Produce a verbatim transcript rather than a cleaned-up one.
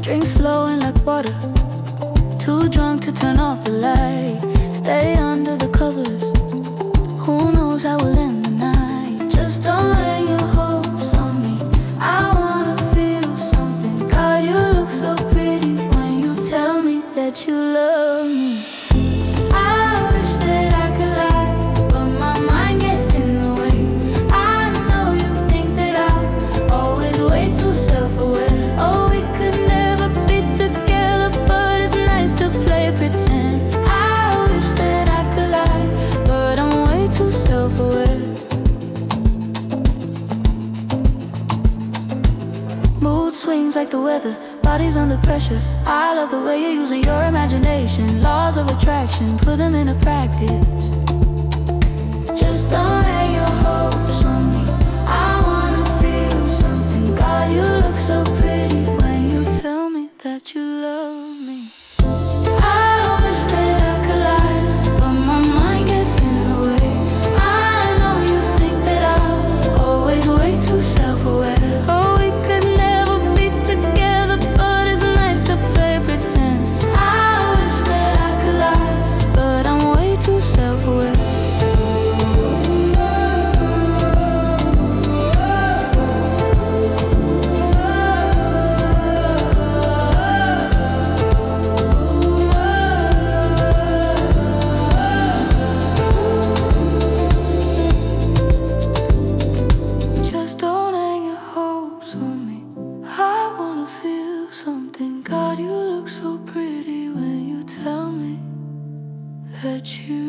Drinks flowing like water, too drunk to turn off the light. Stay under the covers, who knows how we'll end the night. Just don't hang your hopes on me, I wanna feel something. God, you look so pretty when you tell me that you love me. I wish that I could lie, but my mind gets in the way. I know you think that I'm always way too self-aware. Oh, we could never be together, but it's nice to play pretend. I wish that I could lie, but I'm way too self-aware. Mood swings like the weather, bodies under pressure. I love the way you're using your imagination. Laws of attraction, put them into practice. Just don't hang your hopes on me, I wanna feel something. God, you look so pretty when you tell me that you love me. I wish that I could lie, but my mind gets in the way. I know you think that I'm always way too self-aware. Oh, we could never be together, but it's nice to play pretend. I wish that I could lie, but I'm way too self-aware. Just don't hang your hopes on me, I wanna feel something. God, you look so pretty when you tell me that you